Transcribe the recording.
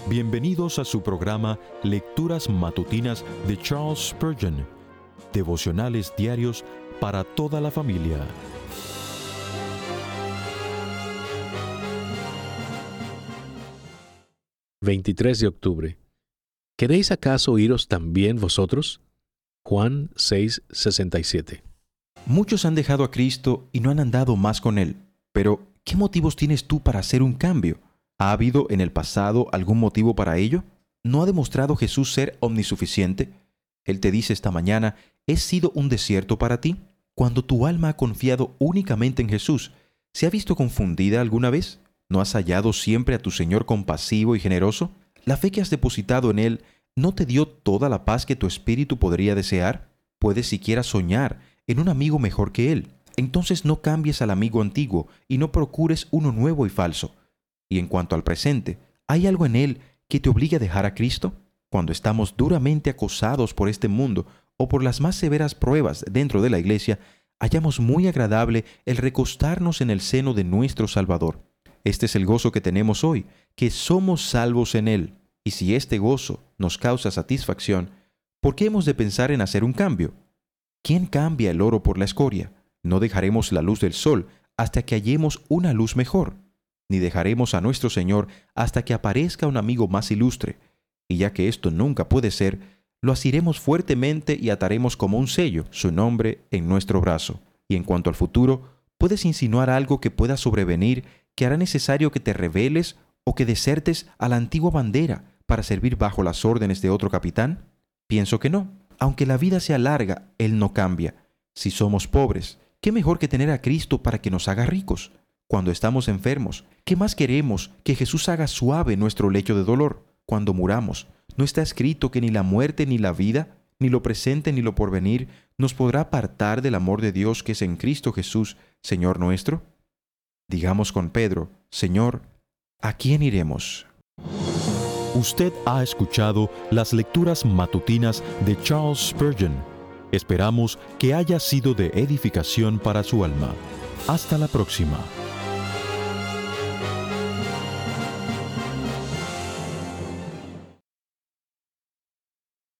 Bienvenidos a su programa Lecturas Matutinas de Charles Spurgeon, devocionales diarios para toda la familia. «23 de octubre. ¿Queréis acaso iros también vosotros?» Juan 6:67. Muchos han dejado a Cristo y no han andado más con Él. Pero, ¿qué motivos tienes tú para hacer un cambio? ¿Ha habido en el pasado algún motivo para ello? ¿No ha demostrado Jesús ser omnisuficiente? Él te dice esta mañana, ¿he sido un desierto para ti? Cuando tu alma ha confiado únicamente en Jesús, ¿se ha visto confundida alguna vez? ¿No has hallado siempre a tu Señor compasivo y generoso? ¿La fe que has depositado en Él no te dio toda la paz que tu espíritu podría desear? ¿Puedes siquiera soñar en un amigo mejor que Él? Entonces no cambies al amigo antiguo y no procures uno nuevo y falso. Y en cuanto al presente, ¿hay algo en Él que te obligue a dejar a Cristo? Cuando estamos duramente acosados por este mundo o por las más severas pruebas dentro de la iglesia, hallamos muy agradable el recostarnos en el seno de nuestro Salvador. Este es el gozo que tenemos hoy, que somos salvos en Él. Y si este gozo nos causa satisfacción, ¿por qué hemos de pensar en hacer un cambio? ¿Quién cambia el oro por la escoria? No dejaremos la luz del sol hasta que hallemos una luz mejor, ni dejaremos a nuestro Señor hasta que aparezca un amigo más ilustre. Y ya que esto nunca puede ser, lo asiremos fuertemente y ataremos como un sello su nombre en nuestro brazo. Y en cuanto al futuro, ¿puedes insinuar algo que pueda sobrevenir que hará necesario que te rebeles o que desertes a la antigua bandera para servir bajo las órdenes de otro capitán? Pienso que no. Aunque la vida sea larga, Él no cambia. Si somos pobres, ¿qué mejor que tener a Cristo para que nos haga ricos? Cuando estamos enfermos, ¿qué más queremos que Jesús haga suave nuestro lecho de dolor? Cuando muramos, ¿no está escrito que ni la muerte ni la vida, ni lo presente ni lo porvenir, nos podrá apartar del amor de Dios que es en Cristo Jesús, Señor nuestro? Digamos con Pedro, Señor, ¿a quién iremos? Usted ha escuchado las lecturas matutinas de Charles Spurgeon. Esperamos que haya sido de edificación para su alma. Hasta la próxima.